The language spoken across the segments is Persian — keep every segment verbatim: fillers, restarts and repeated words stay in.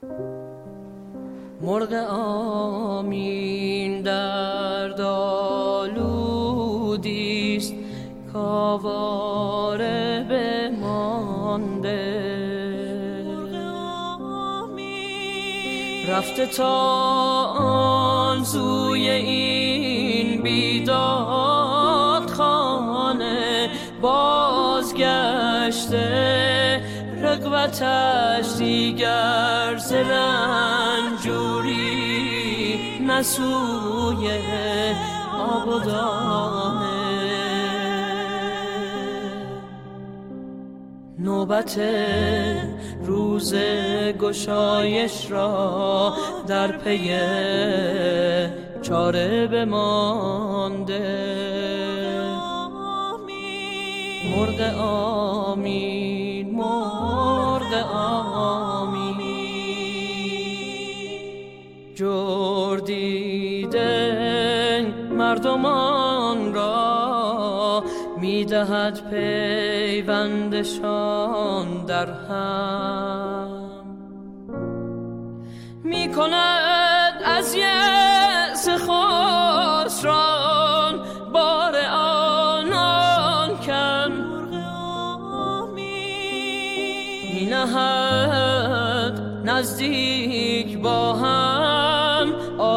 مرغ آمین درد آلودیست، کاواره بمانده. رفته تا آن سوی این بیداد خانه، بازگشته رغبتش دیگر ز رنجوری نسوی آب و دانه. نوبت روز گشایش را در پی چاره بمانده. مرغ آمین، مرغ آمین، جور دیده مردمان را میدهد پیوندشان در هم، میکند از یأس خسران بار آنان کم. مینهد نزدیک با هم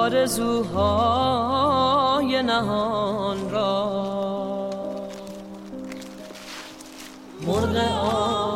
آرزوهای نهان را. مرغ